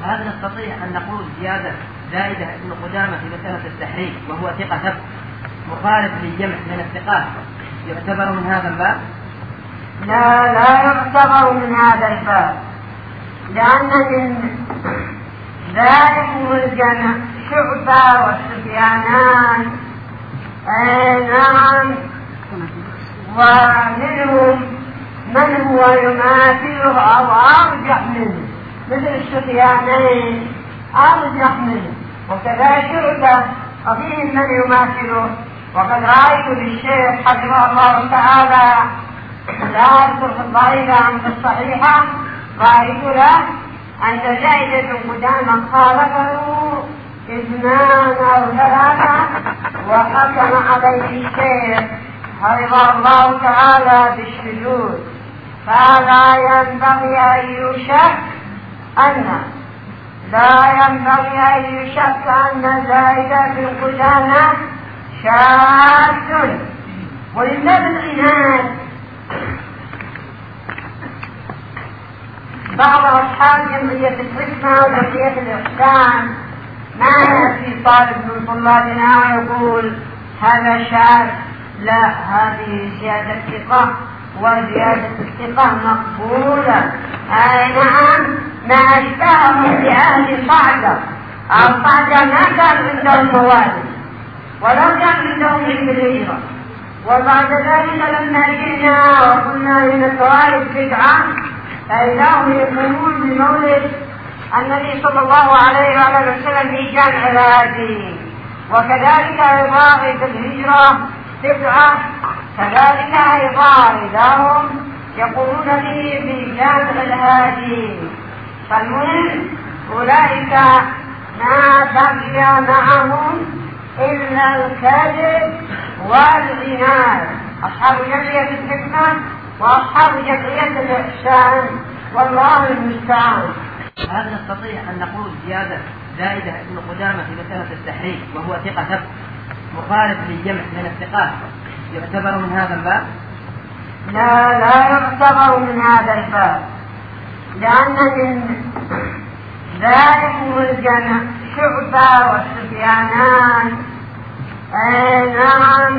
هل نستطيع أن نقول زيادة زائدة ابن قدامة في مسألة التحريم وهو ثقة ثبت مخالف للجمع من الثقات يعتبر من هذا الباب؟ لا يعتبر من هذا الباب، لأن من ذلك الجمع شعبة والسفيانان نعم، ومنهم من هو يماثله أو أرجح منه مثل السفيانين أرجح منه، وكذا شعبة وفيهم من يماثله. وقد رأيت للشيخ حفظه الله تعالى لا أذكر في الضعيفة عن الصحيحة، رأيت له أن زيد بن قدامة خالفه اثنان أو ثلاثة وحكم عليه الشيخ حفظه الله تعالى بالشذوذ، فلا ينبغي أن يشك أن زيد بن قدامة شاذ. ولله العناد بعض أصحاب جمعية الحكمة وجمعية الإحسان ما يأتي طالب من طلابنا ويقول هذا شاذ، لا، هذه زيادة ثقة وزيادة الثقة مقبولة. نعم، ما أشبههم بأهل صعدة أو صعدة ما كان عندهم موالد ولو كان عندهم علم الهجرة، وبعد ذلك لما جئنا وقلنا إن الطوائف بدعة فإذا هم يقومون بمولد النبي صلى الله عليه وآله وسلم في جامع الهادي، وكذلك أيضا في الهجرة بدعة، كذلك أيضا إذا هم يقومون به في جامع الهادي. فالمهم أولئك ما بقي معهم إلا الكذب والعناد، أصحاب جمعية الحكمة وأصحاب جمعية الإحسان، والله المستعان. هل نستطيع أن نقول زيادة زائدة ابن قدامة في مسألة التحريم وهو ثقة ثبت مخالف للجمع من الثقات يعتبر من هذا الباب؟ لا يعتبر من هذا الباب، لأن من ذلك الجمع شعبة والسفيانان نعم،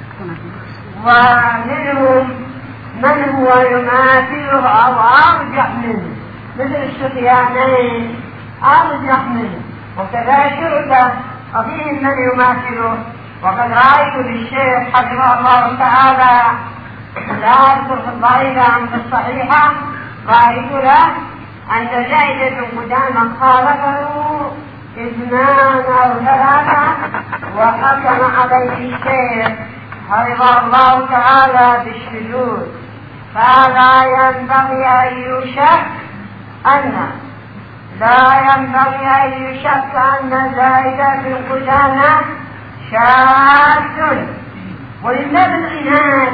ومنهم من هو يماثله أو أرجح منه مثل السفيانين أرجح منه، وكذا شعبة وفيهم من يماثله. وقد رأيت للشيخ حفظه الله تعالى لا أذكر في الضعيفة عن الصحيحة، رأيت له أن زيد بن قدامة خالفه اثنان أو ثلاثة وحكم عليه الشيخ حفظه الله تعالى بالشذوذ، فلا ينبغي أن يشك أن زيد بن قدامة شاذ. ولله العناد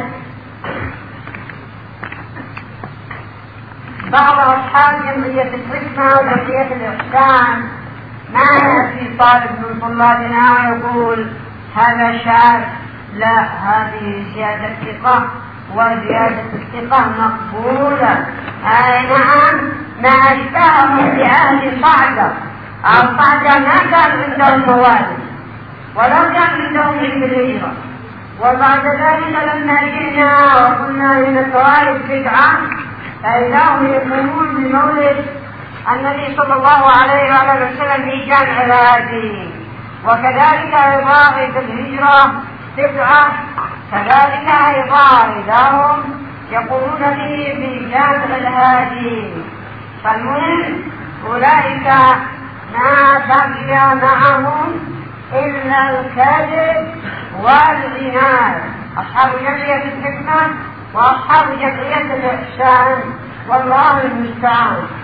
بعض أصحاب جمعية الحكمة وجمعية الإحسان ما يأتي طالب من طلابنا ويقول هذا شاذ، لا، هذه زيادة ثقة وزيادة الثقة مقبولة. نعم، ما أشبههم بأهل صعدة أو صعدة ما كان عندهم موالد ولو كان عندهم علم الهجرة، وبعد ذلك لما جئنا وقلنا إن الطوائف بدعة فإذا هم يقومون بمولد النبي صلى الله عليه وآله وسلم في جامع الهادي، وكذلك أيضا في الهجرة بدعة، كذلك أيضا إذا هم يقومون به في جامع الهادي. فالمهم أولئك ما بقي معهم إلا الكذب والعناد، أصحاب جمعية الحكمة وأصحاب جمعية الإحسان، والله المستعان.